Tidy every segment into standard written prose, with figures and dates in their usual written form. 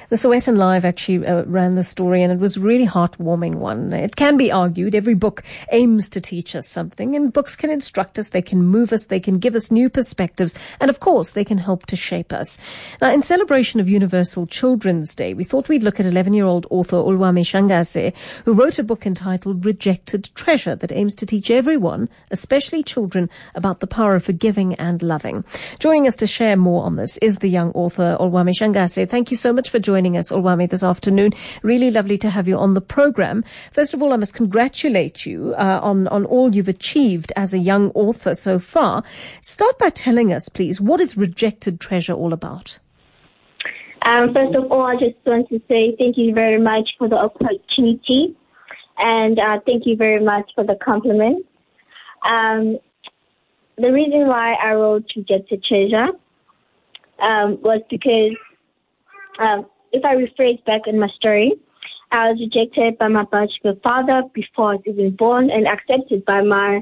The Sowetan Live actually ran the story, and it was a really heartwarming one. It can be argued every book aims to teach us something, and books can instruct us, they can move us, they can give us new perspectives, and of course they can help to shape us. Now, in celebration of Universal Children's Day, we thought we'd look at 11-year-old author Olwami Shangase, who wrote a book entitled Rejected Treasure that aims to teach everyone, especially children, about the power of forgiving and loving. Joining us to share more on this is the young author Olwami Shangase. Thank you so much for joining us, Olwami, this afternoon. Really lovely to have you on the program. First of all, I must congratulate you on all you've achieved as a young author so far. Start by telling us, please, what is Rejected Treasure all about? First of all, I just want to say thank you very much for the opportunity, and thank you very much for the compliment. The reason why I wrote Rejected Treasure was because if I rephrase back in my story, I was rejected by my biological father before I was even born, and accepted by my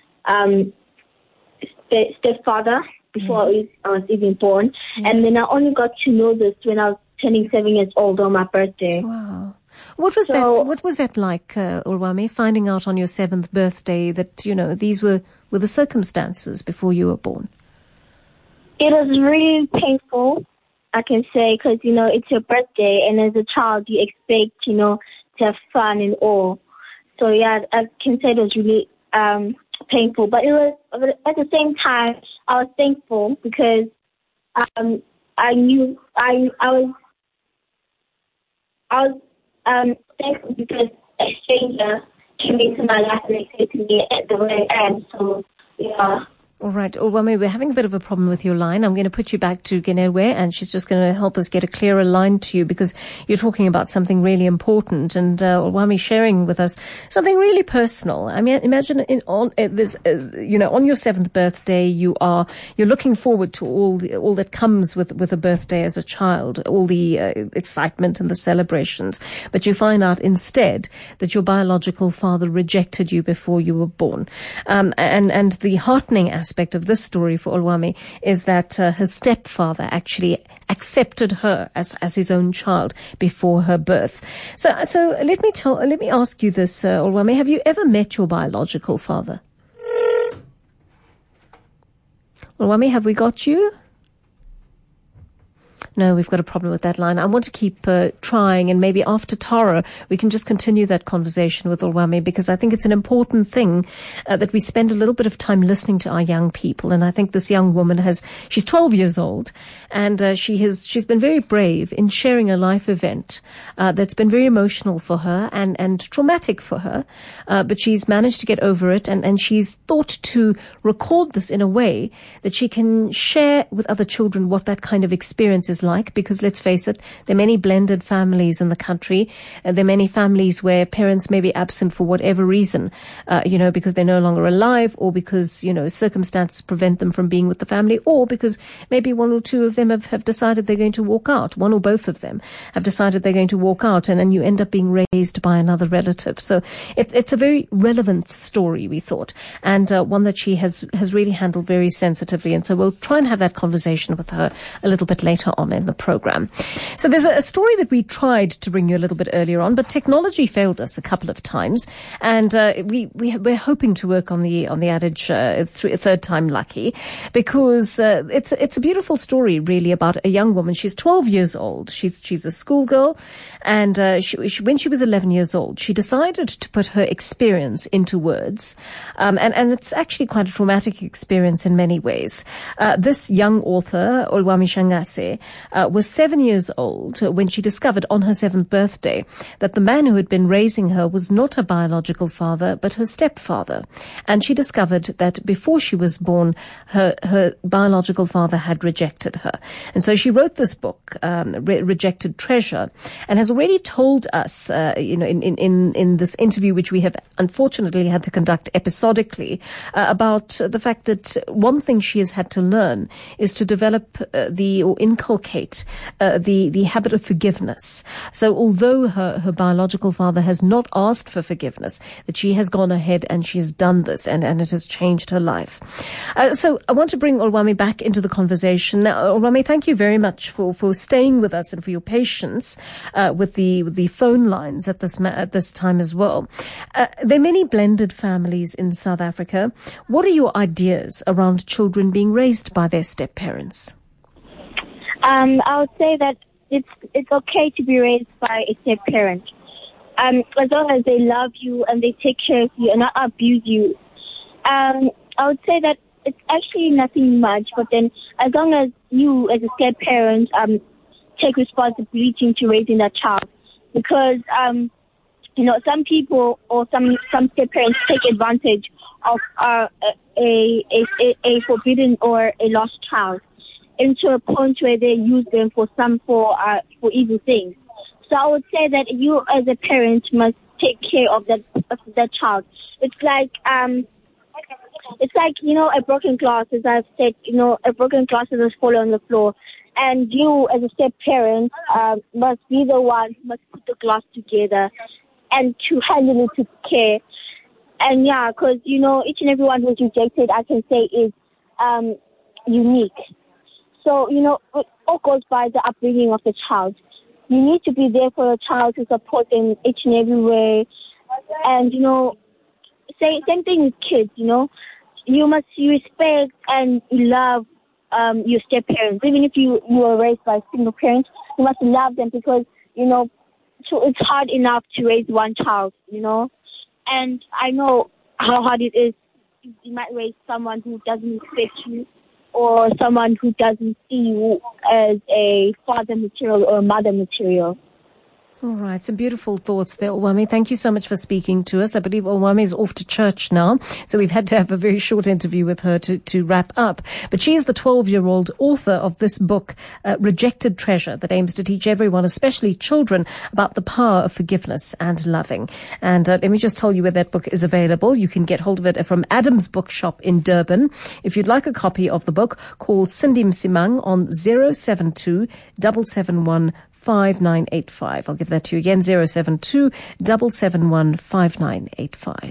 stepfather before I was even born. And then I only got to know this when I was turning 7 years old on my birthday. Wow. What was that like, Olwami, finding out on your 7th birthday that, these were the circumstances before you were born? It was really painful, I can say, because, it's your birthday, and as a child, you expect, to have fun and all. So, yeah, I can say it was really painful. But it was, at the same time, I was thankful because I knew I was thankful because a stranger came into my life and accepted me at the way I am. So, yeah. All right, Olwami, we're having a bit of a problem with your line. I'm going to put you back to Genewe, and she's just going to help us get a clearer line to you, because you're talking about something really important, and Olwami sharing with us something really personal. I mean, imagine on your 7th birthday, you're looking forward to all that comes with a birthday as a child, all the excitement and the celebrations, but you find out instead that your biological father rejected you before you were born, and the heartening aspect of this story for Olwami is that her stepfather actually accepted her as his own child before her birth. So let me ask you this, Olwami, have you ever met your biological father? Olwami, have we got you? No, we've got a problem with that line. I want to keep trying, and maybe after Tara, we can just continue that conversation with Olwami, because I think it's an important thing that we spend a little bit of time listening to our young people. And I think this young woman she's 12 years old, and she's been very brave in sharing a life event that's been very emotional for her and traumatic for her. But she's managed to get over it, and she's thought to record this in a way that she can share with other children what that kind of experience is like, because let's face it, there are many blended families in the country. There are many families where parents may be absent for whatever reason, because they're no longer alive, or because, circumstances prevent them from being with the family, or because maybe one or two of them have decided they're going to walk out. One or both of them have decided they're going to walk out, and then you end up being raised by another relative. So it's a very relevant story, we thought, and one that she has really handled very sensitively. And so we'll try and have that conversation with her a little bit later on in the program. So there's a story that we tried to bring you a little bit earlier on, but technology failed us a couple of times, and we're hoping to work on the adage third time lucky, because it's a beautiful story really about a young woman. She's 12 years old. She's a schoolgirl, and when she was 11 years old, she decided to put her experience into words, and it's actually quite a traumatic experience in many ways. This young author, Olwami Shangase, was 7 years old when she discovered on her 7th birthday that the man who had been raising her was not her biological father, but her stepfather. And she discovered that before she was born, her biological father had rejected her. And so she wrote this book, Rejected Treasure, and has already told us, in this interview, which we have unfortunately had to conduct episodically, about the fact that one thing she has had to learn is to develop or inculcate the the habit of forgiveness. So although her biological father has not asked for forgiveness, that she has gone ahead and she has done this, and it has changed her life. So I want to bring Olwami back into the conversation. Now, Olwami, thank you very much for staying with us and for your patience with the phone lines at this time as well. There are many blended families in South Africa. What are your ideas around children being raised by their step-parents? I would say that it's okay to be raised by a step-parent. As long as they love you and they take care of you and not abuse you. I would say that it's actually nothing much, but then as long as you as a step-parent take responsibility into raising that child. Because, some people or some step-parents take advantage of a forbidden or a lost child into a point where they use them for evil things. So I would say that you as a parent must take care of that child. It's like a broken glass, as I've said, a broken glass that has fallen on the floor. And you as a step parent must be the one who must put the glass together and to handle it with care. And yeah, because, each and everyone who's rejected, I can say, is unique. So, it all goes by the upbringing of the child. You need to be there for a child to support them each and every way. And, same thing with kids, You must respect and love your step-parents. Even if you were raised by a single parent, you must love them because, so it's hard enough to raise one child, And I know how hard it is. You might raise someone who doesn't respect you or someone who doesn't see you as a father material or a mother material. All right, some beautiful thoughts there, Olwami. Thank you so much for speaking to us. I believe Olwami is off to church now, so we've had to have a very short interview with her to wrap up. But she is the 12-year-old author of this book, Rejected Treasure, that aims to teach everyone, especially children, about the power of forgiveness and loving. And let me just tell you where that book is available. You can get hold of it from Adam's Bookshop in Durban. If you'd like a copy of the book, call Cindy Msimang on 072 771 5985. I'll give that to you again, 072 771 5985.